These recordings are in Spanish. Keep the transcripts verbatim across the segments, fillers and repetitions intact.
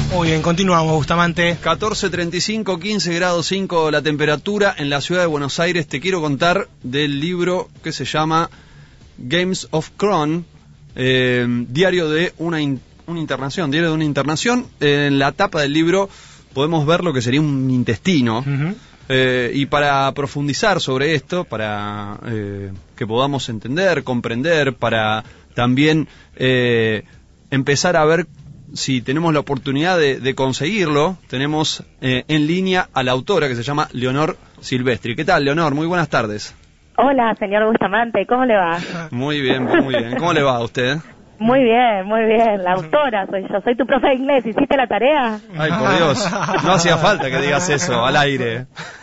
Muy bien, continuamos, Bustamante. catorce treinta y cinco, quince grados cinco la temperatura en la ciudad de Buenos Aires. Te quiero contar del libro que se llama Games of Thrones, eh, diario de una, in, una internación, diario de una internación. En la tapa del libro podemos ver lo que sería un intestino. Uh-huh. Eh, y para profundizar sobre esto, para eh, que podamos entender, comprender, para también eh, empezar a ver si tenemos la oportunidad de, de conseguirlo, tenemos eh, en línea a la autora que se llama Leonor Silvestri. ¿Qué tal, Leonor? Muy buenas tardes. Hola, señor Bustamante, ¿cómo le va? Muy bien, muy bien. ¿Cómo le va a usted? Muy bien, muy bien. La autora soy yo, soy tu profe de inglés. ¿Hiciste la tarea? Ay, por Dios, no hacía falta que digas eso al aire.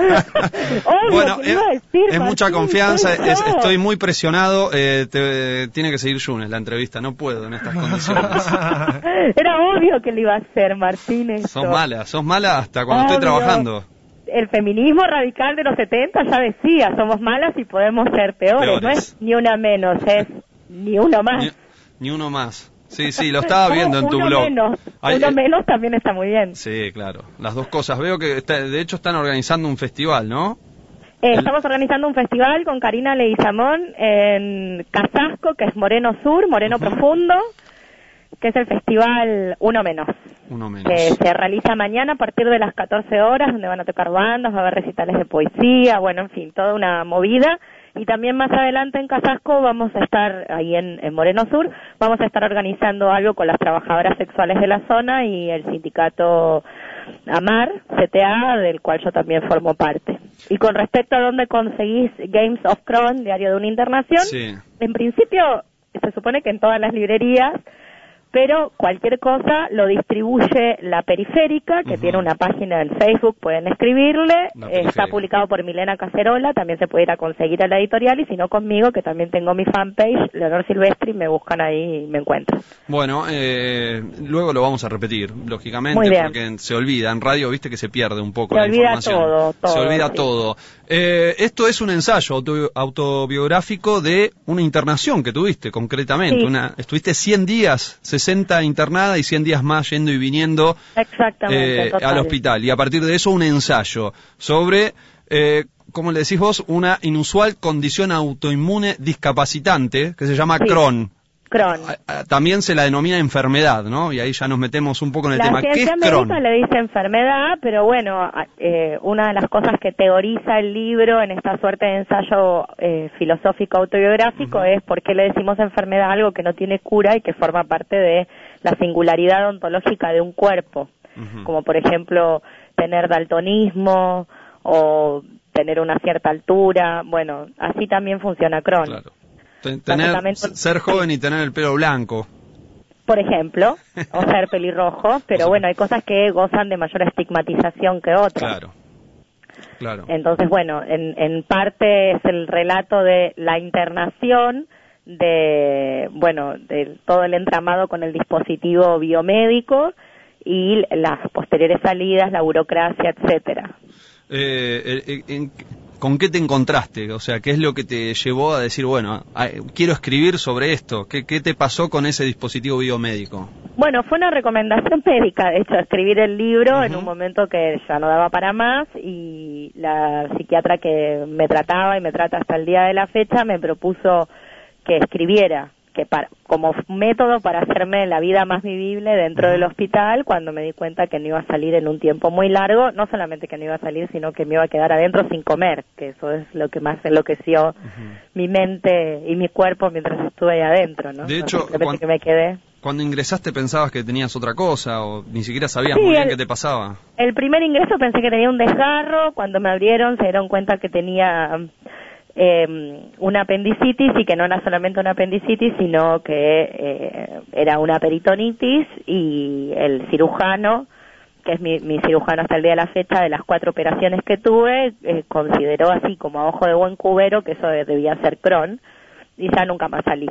Obvio, bueno, es, decir, es mucha confianza, es, estoy muy presionado. Eh, te, tiene que seguir Yunes la entrevista, no puedo en estas condiciones. Era obvio que lo iba a hacer, Martín. Sos mala, sos mala hasta cuando obvio. Estoy trabajando. El feminismo radical de los setenta ya decía, somos malas y podemos ser peores. peores. No es ni una menos, es ni uno más. Ni... Ni uno más. Sí, sí, lo estaba viendo en tu uno blog. Menos. Ay, uno eh, menos también está muy bien. Sí, claro. Las dos cosas. Veo que está, de hecho están organizando un festival, ¿no? Eh, El... Estamos organizando un festival con Karina Leguizamón en Casasco, que es Moreno Sur, Moreno uh-huh. Profundo, que es el festival Uno Menos. Uno Menos. Que se realiza mañana a partir de las catorce horas, donde van a tocar bandas, va a haber recitales de poesía, bueno, en fin, toda una movida. Y también más adelante en Casasco vamos a estar, ahí en, en Moreno Sur, vamos a estar organizando algo con las trabajadoras sexuales de la zona y el sindicato AMAR, C T A, del cual yo también formo parte. Y con respecto a dónde conseguís Games of Thrones, diario de una internación, sí. En principio se supone que en todas las librerías, pero cualquier cosa lo distribuye La Periférica, que uh-huh. tiene una página en Facebook, pueden escribirle, está publicado por Milena Cacerola, también se puede ir a conseguir a la editorial, y si no conmigo, que también tengo mi fanpage, Leonor Silvestri, me buscan ahí y me encuentran. Bueno, eh, luego lo vamos a repetir, lógicamente, porque se olvida, en radio viste que se pierde un poco se la olvida información. Todo, todo, se olvida sí. todo. Eh, esto es un ensayo auto, autobiográfico de una internación que tuviste, concretamente. Sí. Una, estuviste cien días, sesenta internada y cien días más yendo y viniendo Exactamente, eh, al hospital. Y a partir de eso un ensayo sobre, eh, ¿cómo le decís vos? Una inusual condición autoinmune discapacitante que se llama sí. Crohn. Crohn. También se la denomina enfermedad, ¿no? Y ahí ya nos metemos un poco en el la tema. ¿Qué es Crohn? Crohn? Le dice enfermedad, pero bueno, eh, una de las cosas que teoriza el libro en esta suerte de ensayo eh, filosófico autobiográfico uh-huh. es por qué le decimos enfermedad a algo que no tiene cura y que forma parte de la singularidad ontológica de un cuerpo, uh-huh. como por ejemplo tener daltonismo o tener una cierta altura. Bueno, así también funciona Crohn. Claro. Tener, ser joven y tener el pelo blanco. Por ejemplo, o ser pelirrojo, pero o sea, bueno, hay cosas que gozan de mayor estigmatización que otras. Claro, claro. Entonces, bueno, en, en parte es el relato de la internación, de, bueno, de todo el entramado con el dispositivo biomédico y las posteriores salidas, la burocracia, etcétera. Eh, eh, en, ¿Con qué te encontraste? O sea, ¿qué es lo que te llevó a decir, bueno, quiero escribir sobre esto? ¿Qué, qué te pasó con ese dispositivo biomédico? Bueno, fue una recomendación médica, de hecho, escribir el libro uh-huh. en un momento que ya no daba para más, y la psiquiatra que me trataba y me trata hasta el día de la fecha me propuso que escribiera, que para, como método para hacerme la vida más vivible dentro uh-huh. del hospital, cuando me di cuenta que no iba a salir en un tiempo muy largo, no solamente que no iba a salir, sino que me iba a quedar adentro sin comer, que eso es lo que más enloqueció uh-huh. mi mente y mi cuerpo mientras estuve ahí adentro, ¿no? De hecho, no cuando, que me quedé. cuando ingresaste pensabas que tenías otra cosa, o ni siquiera sabías sí, muy bien el, qué te pasaba. El primer ingreso pensé que tenía un desgarro, cuando me abrieron se dieron cuenta que tenía Eh, una apendicitis, y que no era solamente una apendicitis, sino que eh, era una peritonitis, y el cirujano, que es mi, mi cirujano hasta el día de la fecha, de las cuatro operaciones que tuve, eh, consideró así como a ojo de buen cubero que eso debía ser Crohn, y ya nunca más salí.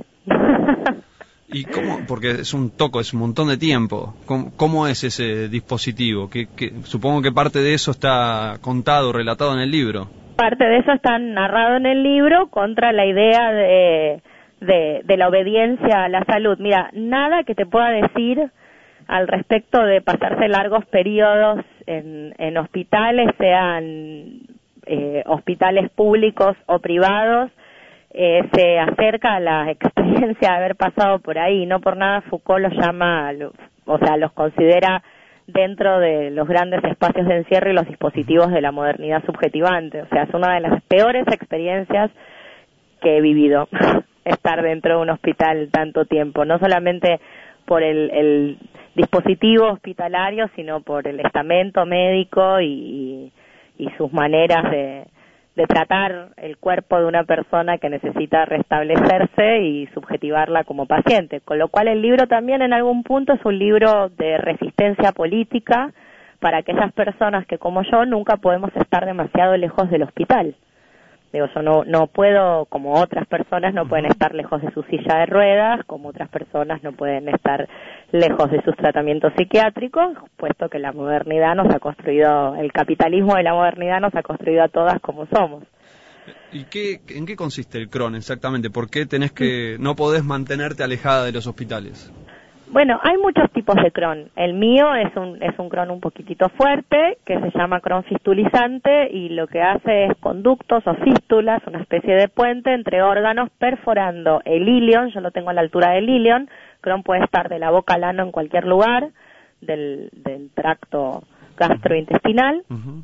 ¿Y cómo? Porque es un toco, es un montón de tiempo. ¿Cómo, cómo es ese dispositivo? ¿Qué, qué, supongo que parte de eso está contado, relatado en el libro. Parte de eso está narrado en el libro, contra la idea de, de, de la obediencia a la salud. Mira, nada que te pueda decir al respecto de pasarse largos periodos en, en hospitales, sean eh, hospitales públicos o privados, eh, se acerca a la experiencia de haber pasado por ahí. No por nada Foucault los llama, o sea, los considera dentro de los grandes espacios de encierro y los dispositivos de la modernidad subjetivante. O sea, es una de las peores experiencias que he vivido, estar dentro de un hospital tanto tiempo, no solamente por el, el dispositivo hospitalario, sino por el estamento médico y, y sus maneras de, de tratar el cuerpo de una persona que necesita restablecerse y subjetivarla como paciente. Con lo cual el libro también en algún punto es un libro de resistencia política para aquellas personas que, como yo, nunca podemos estar demasiado lejos del hospital. Digo, yo no, no puedo, como otras personas no pueden estar lejos de su silla de ruedas, como otras personas no pueden estar lejos de sus tratamientos psiquiátricos, puesto que la modernidad nos ha construido, el capitalismo de la modernidad nos ha construido a todas como somos. ¿Y qué, en qué consiste el Crohn exactamente? ¿Por qué tenés que, no podés mantenerte alejada de los hospitales? Bueno, hay muchos tipos de Crohn. El mío es un es un Crohn un poquitito fuerte, que se llama Crohn fistulizante, y lo que hace es conductos o fístulas, una especie de puente entre órganos, perforando el ilion. Yo lo tengo a la altura del ilion. Crohn puede estar de la boca al ano en cualquier lugar del, del tracto gastrointestinal. Uh-huh.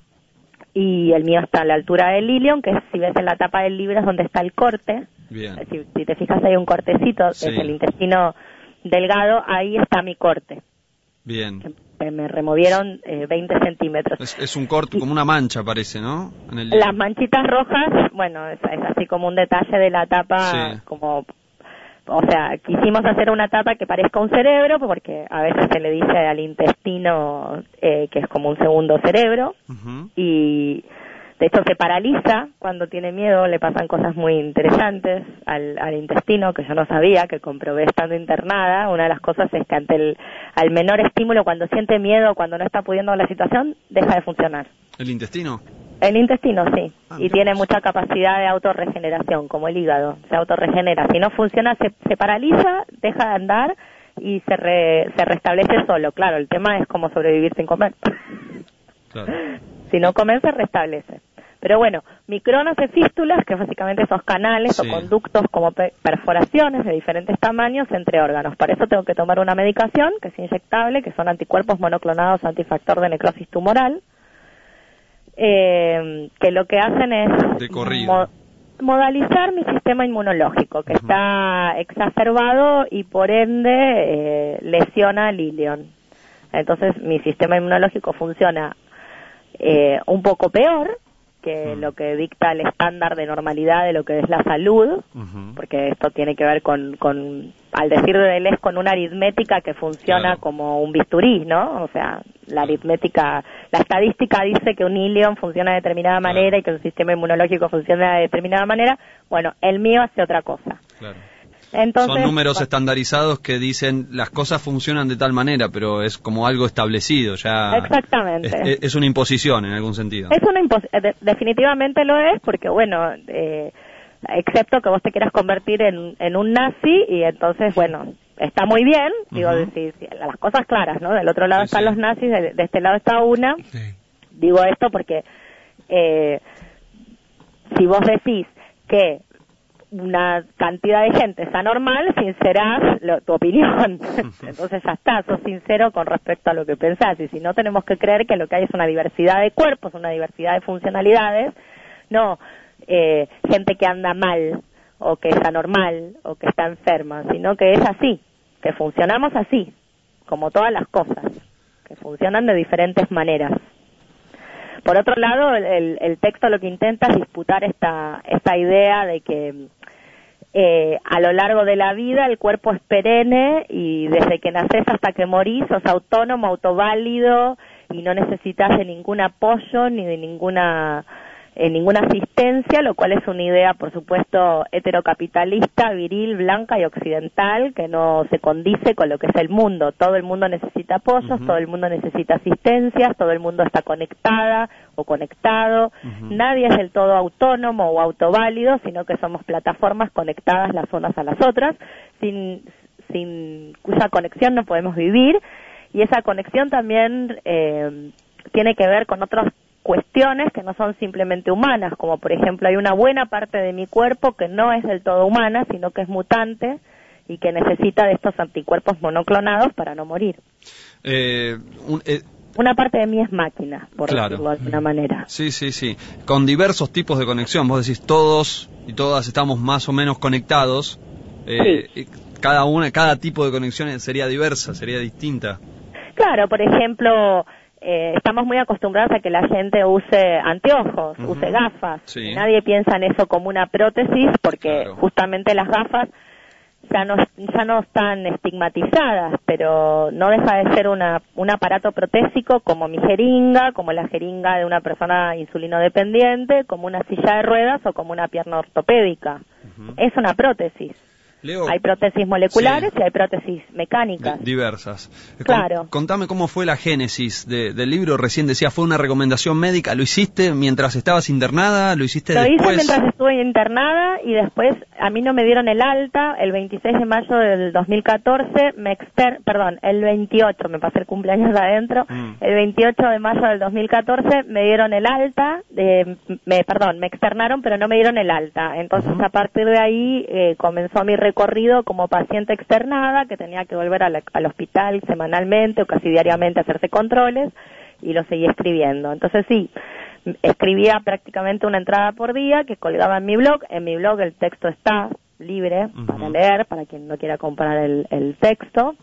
Y el mío está a la altura del ilion, que es, si ves en la tapa del libro, es donde está el corte. Bien. Si, si te fijas, hay un cortecito, sí. Es el intestino delgado, ahí está mi corte. Bien. Me, me removieron eh, veinte centímetros. Es, es un corte, como una mancha parece, ¿no? En el... Las manchitas rojas, bueno, es, es así como un detalle de la tapa, sí. Como, o sea, quisimos hacer una tapa que parezca un cerebro, porque a veces se le dice al intestino eh, que es como un segundo cerebro, uh-huh. Y de hecho se paraliza cuando tiene miedo, le pasan cosas muy interesantes al, al intestino que yo no sabía, que comprobé estando internada. Una de las cosas es que ante el al menor estímulo, cuando siente miedo, cuando no está pudiendo la situación, deja de funcionar. ¿El intestino? El intestino, sí, ah, y tiene Dios. mucha capacidad de autorregeneración, como el hígado, se autorregenera. Si no funciona, se, se paraliza, deja de andar y se, re, se restablece solo. Claro, el tema es cómo sobrevivir sin comer. Claro. Si no comen, se restablece. Pero bueno, mi Crohn hace fístulas, que básicamente esos canales, sí, o conductos como perforaciones de diferentes tamaños entre órganos. Para eso tengo que tomar una medicación, que es inyectable, que son anticuerpos monoclonados antifactor de necrosis tumoral, eh, que lo que hacen es mo modalizar mi sistema inmunológico, que uh-huh. está exacerbado y por ende eh, lesiona el ilion. Entonces mi sistema inmunológico funciona eh, un poco peor que lo que dicta el estándar de normalidad de lo que es la salud, uh-huh. porque esto tiene que ver con, con, al decir de Deleuze, con una aritmética que funciona, claro, como un bisturí, ¿no? O sea, la aritmética, la estadística dice que un ilion funciona de determinada manera, claro, y que un sistema inmunológico funciona de determinada manera. Bueno, el mío hace otra cosa. Claro. Entonces, son números bueno, estandarizados que dicen las cosas funcionan de tal manera, pero es como algo establecido ya. Exactamente. Es, es una imposición en algún sentido. Es una imposición, de, definitivamente lo es, porque bueno, eh, excepto que vos te quieras convertir en, en un nazi, y entonces, bueno, está muy bien, digo, uh-huh. si, si, las cosas claras, ¿no? Del otro lado sí, están sí. los nazis, de, de este lado está una. Sí. Digo esto porque eh, si vos decís que una cantidad de gente es anormal, sincerás lo, tu opinión. Entonces ya está, sos sincero con respecto a lo que pensás. Y si no, tenemos que creer que lo que hay es una diversidad de cuerpos, una diversidad de funcionalidades, no eh, gente que anda mal, o que es anormal, o que está enferma, sino que es así, que funcionamos así, como todas las cosas, que funcionan de diferentes maneras. Por otro lado, el, el texto lo que intenta es disputar esta, esta idea de que eh, a lo largo de la vida el cuerpo es perenne, y desde que naces hasta que morís sos autónomo, autoválido, y no necesitas de ningún apoyo ni de ninguna eh, ninguna asistencia, lo cual es una idea, por supuesto, heterocapitalista, viril, blanca y occidental, que no se condice con lo que es el mundo. Todo el mundo necesita apoyos, uh-huh. todo el mundo necesita asistencias, todo el mundo está conectada o conectado. Uh-huh. Nadie es del todo autónomo o autoválido, sino que somos plataformas conectadas las unas a las otras, sin, sin cuya conexión no podemos vivir. y esa conexión también eh, tiene que ver con otras cuestiones que no son simplemente humanas, como por ejemplo hay una buena parte de mi cuerpo que no es del todo humana, sino que es mutante y que necesita de estos anticuerpos monoclonados para no morir. Eh, un, eh, una parte de mí es máquina, por claro. decirlo de alguna manera. Sí, sí, sí. Con diversos tipos de conexión. Vos decís, todos y todas estamos más o menos conectados. Eh, sí. Cada una, cada tipo de conexión sería diversa, sería distinta. Claro, por ejemplo, eh, estamos muy acostumbrados a que la gente use anteojos, uh-huh. use gafas. Sí. Nadie piensa en eso como una prótesis porque claro. justamente las gafas ya no, ya no están estigmatizadas, pero no deja de ser una, un aparato protésico como mi jeringa, como la jeringa de una persona insulino dependiente, como una silla de ruedas o como una pierna ortopédica. Uh-huh. Es una prótesis. Leo, hay prótesis moleculares sí. y hay prótesis mecánicas. D- diversas. Claro. Contame cómo fue la génesis de, del libro. Recién decía, fue una recomendación médica. ¿Lo hiciste mientras estabas internada? ¿Lo hiciste Lo después? Lo hice mientras estuve internada y después a mí no me dieron el alta. El veintiséis de mayo del dos mil catorce, me exter... perdón, el veintiocho, me pasé el cumpleaños adentro. Mm. El veintiocho de mayo del dos mil catorce me dieron el alta. De... me Perdón, me externaron pero no me dieron el alta. Entonces uh-huh. a partir de ahí eh, comenzó mi recorrido como paciente externada, que tenía que volver a la, al hospital semanalmente o casi diariamente a hacerse controles, y lo seguí escribiendo. Entonces sí, escribía prácticamente una entrada por día que colgaba en mi blog. En mi blog el texto está libre uh-huh. para leer, para quien no quiera comprar el, el texto.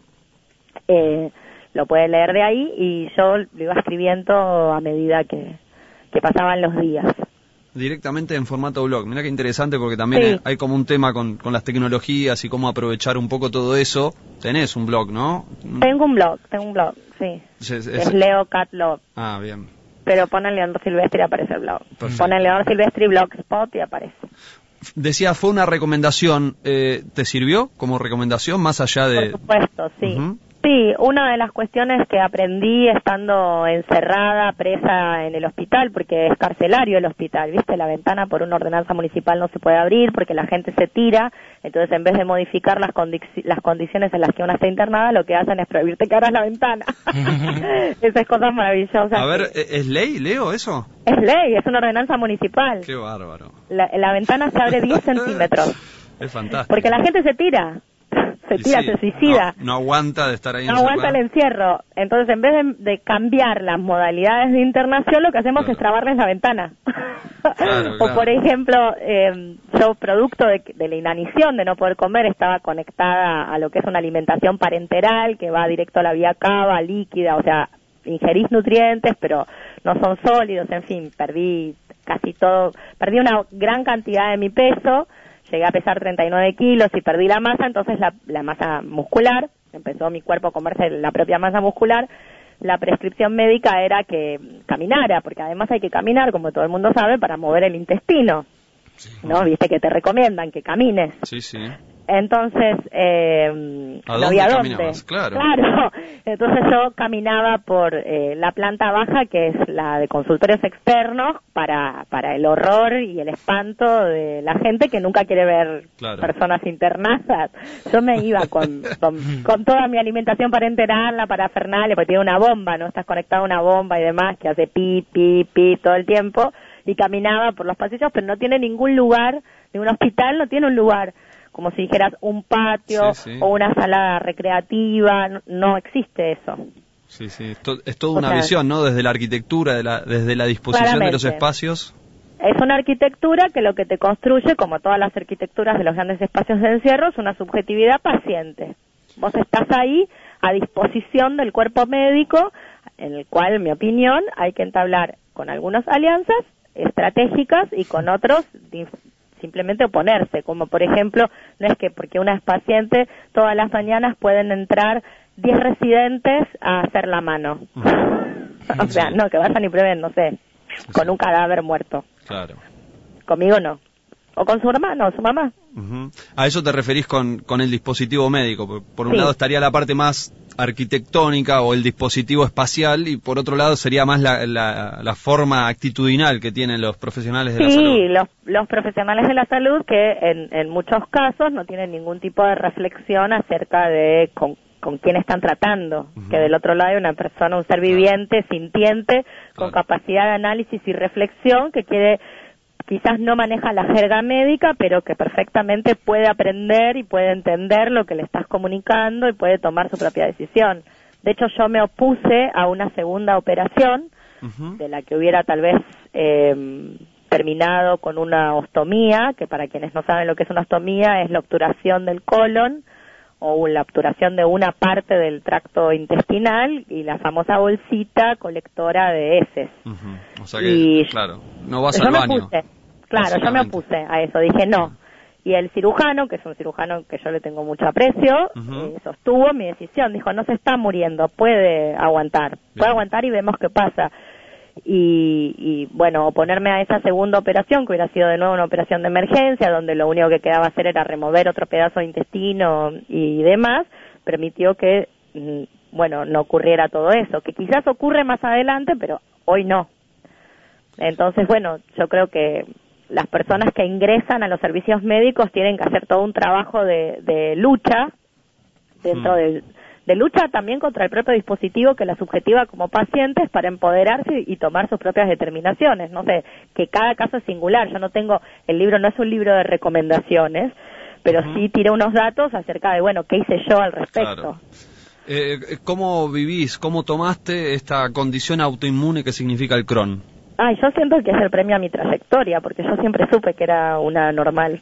Eh, lo puede leer de ahí y yo lo iba escribiendo a medida que, que pasaban los días. Directamente en formato blog. Mira qué interesante porque también sí. hay como un tema con, con las tecnologías y cómo aprovechar un poco todo eso. Tenés un blog, ¿no? Tengo un blog, tengo un blog, sí. Es, es, es Leo Cat Love. Ah, bien. Pero ponen Leonor Silvestri y aparece el blog. Perfecto. Ponen Leonor Silvestri Blogspot y aparece. Decía, fue una recomendación. Eh, ¿Te sirvió como recomendación más allá de...? Por supuesto, sí. Uh-huh. Sí, una de las cuestiones que aprendí estando encerrada, presa en el hospital, porque es carcelario el hospital, ¿viste? La ventana por una ordenanza municipal no se puede abrir porque la gente se tira, entonces en vez de modificar las, condi- las condiciones en las que una está internada, lo que hacen es prohibirte que abras la ventana. Esa es cosa maravillosa. A ver, ¿es ley, Leo, eso? Es ley, es una ordenanza municipal. Qué bárbaro. La, la ventana se abre diez centímetros. Es fantástico. Porque la gente se tira. Se tira, sí, se suicida. No, no aguanta de estar ahí. No aguanta el encierro. Entonces, en vez de, de cambiar las modalidades de internación, lo que hacemos claro. es trabarles la ventana. Claro, o, claro. por ejemplo, eh, yo, producto de, de la inanición, de no poder comer, estaba conectada a lo que es una alimentación parenteral, que va directo a la vía cava, líquida, o sea, ingerís nutrientes, pero no son sólidos, en fin, perdí casi todo, perdí una gran cantidad de mi peso. Llegué a pesar treinta y nueve kilos y perdí la masa, entonces la, la masa muscular, empezó mi cuerpo a comerse la propia masa muscular. La prescripción médica era que caminara, porque además hay que caminar, como todo el mundo sabe, para mover el intestino. Sí. ¿No? Viste que te recomiendan que camines. Sí, sí. Entonces, eh, ¿a no dónde había caminabas? dónde. Claro. Claro. Entonces yo caminaba por eh, la planta baja, que es la de consultorios externos, para para el horror y el espanto de la gente que nunca quiere ver claro. personas internadas. Yo me iba con, con, con toda mi alimentación parenteral, la parafernalia, porque tiene una bomba, ¿no? Estás conectado a una bomba y demás, que hace pi, pi, pi todo el tiempo, y caminaba por los pasillos, pero no tiene ningún lugar, de un hospital no tiene un lugar, como si dijeras un patio sí, sí. o una sala recreativa, no, no existe eso. Sí, sí, es, to, es toda una o sea, visión, ¿no? Desde la arquitectura, de la, desde la disposición claramente. de los espacios. Es una arquitectura que lo que te construye, como todas las arquitecturas de los grandes espacios de encierro, es una subjetividad paciente. Vos estás ahí a disposición del cuerpo médico, en el cual, en mi opinión, hay que entablar con algunas alianzas estratégicas y con otros simplemente oponerse, como por ejemplo, no es que porque una es paciente, todas las mañanas pueden entrar diez residentes a hacer la mano. Uh-huh. O sea, sí. no, que vayan y prueben, no sé, con sí. un cadáver muerto. Claro. Conmigo no. O con su hermano o su mamá. Uh-huh. A eso te referís con, con el dispositivo médico. Por, por un sí. lado estaría la parte más arquitectónica o el dispositivo espacial, y por otro lado sería más la, la, la forma actitudinal que tienen los profesionales de sí, la salud. Sí, los, los profesionales de la salud que en, en muchos casos no tienen ningún tipo de reflexión acerca de con con quién están tratando, Uh-huh. que del otro lado hay una persona, un ser viviente, sintiente, con Claro. capacidad de análisis y reflexión, que quiere, quizás no maneja la jerga médica, pero que perfectamente puede aprender y puede entender lo que le estás comunicando y puede tomar su propia decisión. De hecho, yo me opuse a una segunda operación, Uh-huh. de la que hubiera tal vez eh, terminado con una ostomía, que para quienes no saben lo que es una ostomía, es la obturación del colon o la obturación de una parte del tracto intestinal y la famosa bolsita colectora de heces. Uh-huh. O sea que, Y claro, no vas yo al me baño. opuse, claro, yo me básicamente. opuse a eso, dije no. Y el cirujano, que es un cirujano que yo le tengo mucho aprecio, Ujú. eh, sostuvo mi decisión, dijo, no se está muriendo, puede aguantar, Bien. puede aguantar y vemos qué pasa. Y, y bueno, oponerme a esa segunda operación, que hubiera sido de nuevo una operación de emergencia, donde lo único que quedaba hacer era remover otro pedazo de intestino y demás, permitió que, mm, bueno, no ocurriera todo eso, que quizás ocurre más adelante, pero hoy no. Entonces, bueno, yo creo que las personas que ingresan a los servicios médicos tienen que hacer todo un trabajo de, de lucha, dentro Mm. del de lucha también contra el propio dispositivo que la subjetiva como pacientes para empoderarse y tomar sus propias determinaciones. No sé, que cada caso es singular. Yo no tengo, el libro no es un libro de recomendaciones, pero Ujú. sí tira unos datos acerca de, bueno, qué hice yo al respecto. Claro. Eh, ¿Cómo vivís, cómo tomaste esta condición autoinmune que significa el Crohn? Ay, yo siento que es el premio a mi trayectoria, porque yo siempre supe que era una normal.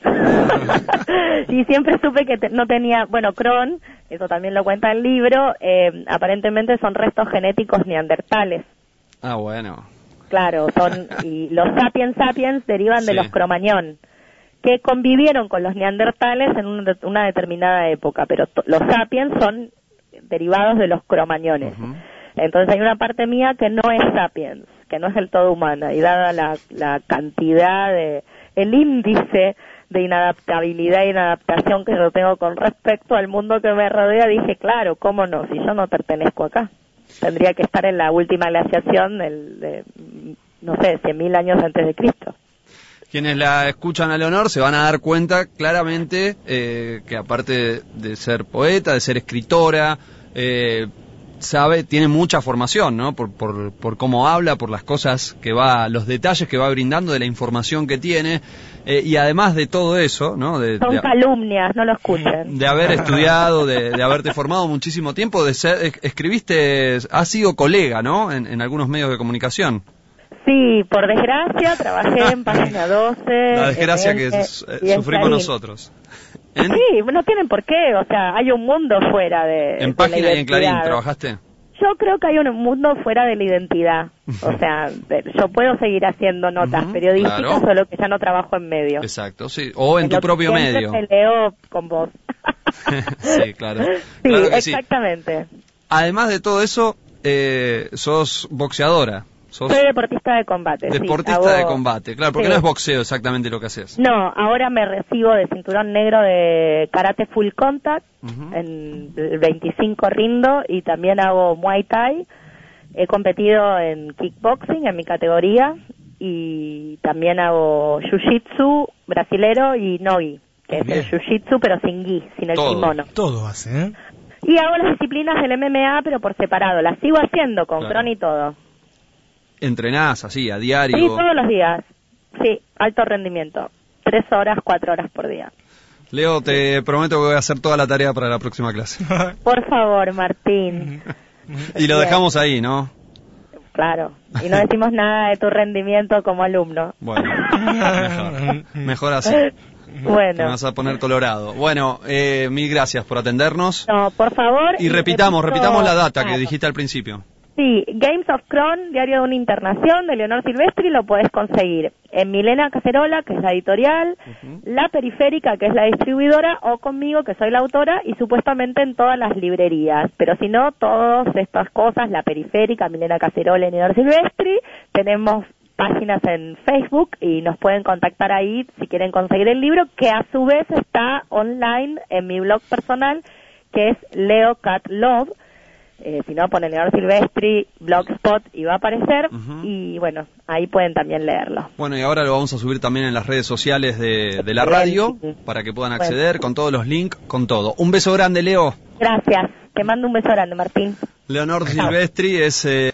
Y siempre supe que te- no tenía, bueno, Crohn, eso también lo cuenta el libro, eh, aparentemente son restos genéticos neandertales. Ah, bueno. Claro, son, y los sapiens sapiens derivan de Sí. los cromañón, que convivieron con los neandertales en un de- una determinada época, pero to- los sapiens son derivados de los cromañones. Ujú. Entonces hay una parte mía que no es sapiens, que no es del todo humana, y dada la, la cantidad de, el índice de inadaptabilidad e inadaptación que yo tengo con respecto al mundo que me rodea, dije, claro, cómo no, si yo no pertenezco acá. Tendría que estar en la última glaciación del, de, no sé, cien mil años antes de Cristo. Quienes la escuchan a Leonor se van a dar cuenta claramente eh, que aparte de ser poeta, de ser escritora, eh, sabe, tiene mucha formación, ¿no? Por, por, por cómo habla, por las cosas que va, los detalles que va brindando, de la información que tiene, eh, y además de todo eso, ¿no? De, Son de, calumnias, no lo escuchen. de haber estudiado, de, de haberte formado muchísimo tiempo, de ser, es- escribiste, has sido colega, ¿no? En, en algunos medios de comunicación. Sí, por desgracia, trabajé en Página doce. La desgracia en que N s- eh, y en sufrimos Clarín. nosotros. En, Sí, no tienen por qué, o sea, hay un mundo fuera de en de Página la y en Clarín, identidad. ¿trabajaste? Yo creo que hay un mundo fuera de la identidad, o sea, de- yo puedo seguir haciendo notas Ujú, periodísticas, claro. solo que ya no trabajo en medios. Exacto, sí. O en Es tu lo que propio siempre medio. te leo con vos. Sí, claro. Sí, Claro que sí. exactamente. Además de todo eso, eh, sos boxeadora. Sos Soy deportista de combate. sí, deportista hago- de combate. Claro, porque sí. no es boxeo exactamente lo que haces. No, ahora me recibo de cinturón negro de karate full contact, Ujú. en el veinticinco rindo y también hago Muay Thai. He competido en kickboxing en mi categoría y también hago Jiu-Jitsu brasilero y Nogi, que es Bien. el Jiu-Jitsu pero sin gi, sin el Todo. kimono. Todo hace, ¿eh? Y hago las disciplinas del M M A pero por separado, las sigo haciendo con Claro. Crohn y todo. Entrenás así, a diario. Sí, todos los días. Sí, alto rendimiento. Tres horas, cuatro horas por día. Leo, te prometo que voy a hacer toda la tarea para la próxima clase. Por favor, Martín. Y lo Bien. dejamos ahí, ¿no? Claro. Y no decimos nada de tu rendimiento como alumno. Bueno, mejor, mejor así. Te Bueno. vas a poner colorado. Bueno, eh, mil gracias por atendernos. No, por favor. Y repitamos, repito- repitamos la data que Claro. dijiste al principio. Sí, Games of Crohn, Diario de una Internación, de Leonor Silvestri, lo podés conseguir en Milena Cacerola, que es la editorial, Ujú. La Periférica, que es la distribuidora, o conmigo, que soy la autora, y supuestamente en todas las librerías. Pero si no, todas estas cosas, La Periférica, Milena Cacerola y Leonor Silvestri, tenemos páginas en Facebook y nos pueden contactar ahí si quieren conseguir el libro, que a su vez está online en mi blog personal, que es Leo Cat Love, Eh, si no, ponen Leonor Silvestri, Blogspot y va a aparecer. Uh-huh. Y bueno, ahí pueden también leerlo. Bueno, y ahora lo vamos a subir también en las redes sociales de, de la radio para que puedan acceder bueno. con todos los links, con todo. Un beso grande, Leo. Gracias. Te mando un beso grande, Martín. Leonor Silvestri es... Eh...